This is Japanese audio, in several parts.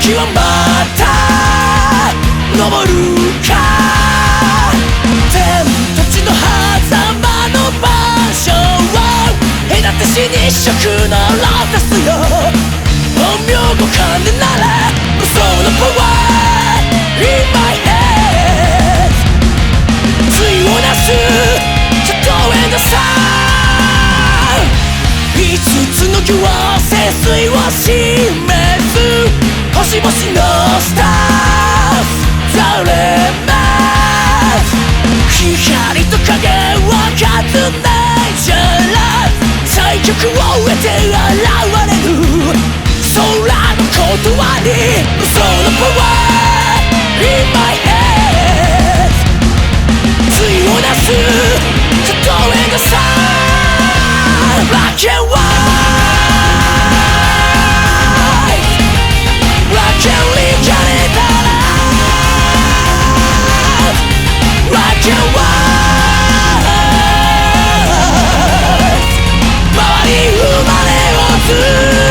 日はまた昇るか。天と地の狭間の場所を隔てし日食のロータスよ。本名ご金なら無双のパワー In my head 対をなすシャドウエンドサン。5つの行聖水を示す星々のスターされます。光と影は数ないじゃら最極を得て現れる空の言葉に無双のパワー In my head 対をなすシャドウエンドサン。Black and white Black and legend Black and white 周り生まれをず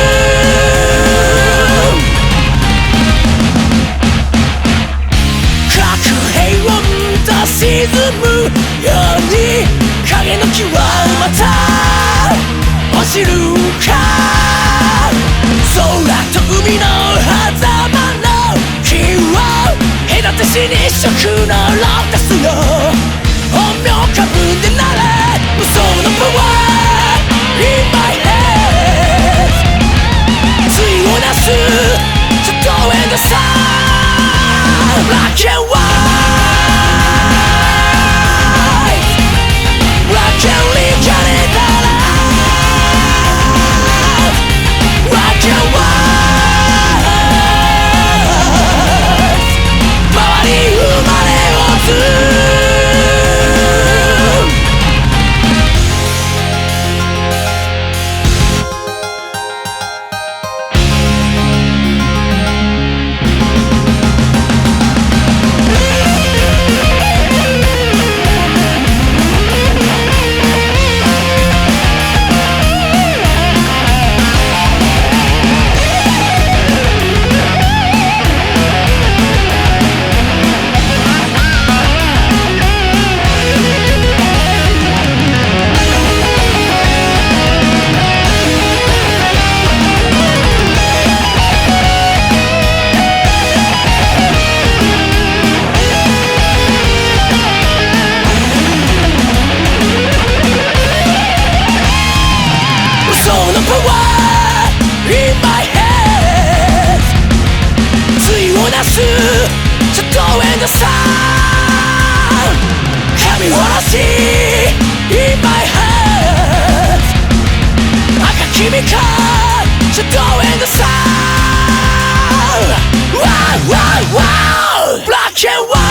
核平穏と沈むように影の木はまた落ちるか。空と海の狭間の木を隔てし日食のロータスよ。本名かぶってなら無双のパワー In my head 対をなすシャドウエンドサン。Black and white Black and legend Black and white 周り生まれをず神殺し In my head 赤きみかシャドウエンドサン Wow wow wow Black and white